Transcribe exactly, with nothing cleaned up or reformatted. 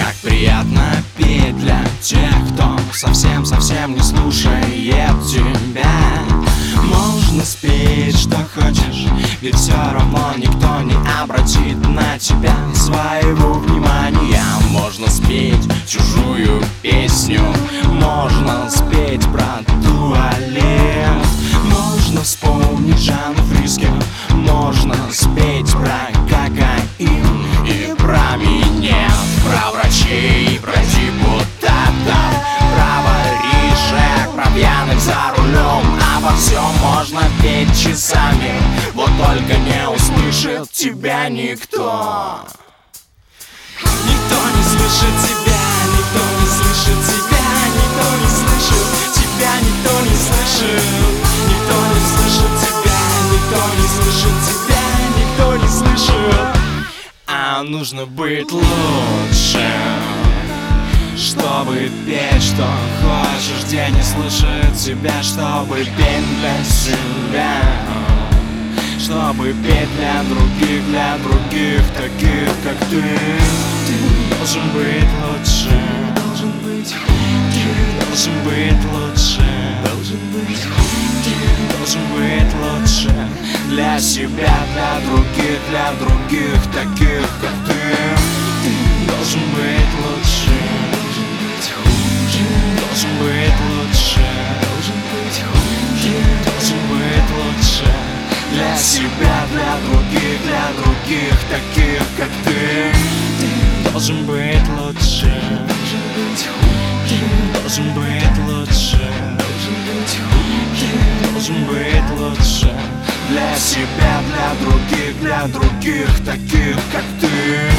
Так приятно петь для тех, кто совсем-совсем не слушает тебя. Можно спеть, что хочешь, ведь все равно никто не обратит на тебя своего внимания. Можно спеть чужую песню, можно спеть про туалет, можно вспомнить Жанну Фриске, можно спеть про кокаин и про минет, про врачей, про депутатов, про воришек, про пьяных за рулем. Обо всем можно петь часами, вот только не услышит тебя никто. Никто не слышит тебя, никто не слышит тебя, никто не слышит тебя, никто не слышит, никто не слышит тебя, никто не слышит тебя, никто не слышит. А нужно быть лучше, чтобы петь, что хочешь, где не слышит тебя, чтобы петь для себя, чтобы петь для других, для других, таких как ты. Ты должен быть лучше, должен быть, ты должен быть лучше, должен быть, ты должен быть лучше для себя, для других, для других, таких как ты. Ты должен быть лучше, должен быть лучше, должен быть хуже, должен быть лучше для себя, для других, для других, таких как ты. Ты должен быть лучше, должен быть хуже, должен быть лучше, должен быть хуже, должен быть лучше для себя, для других, для других, таких как ты.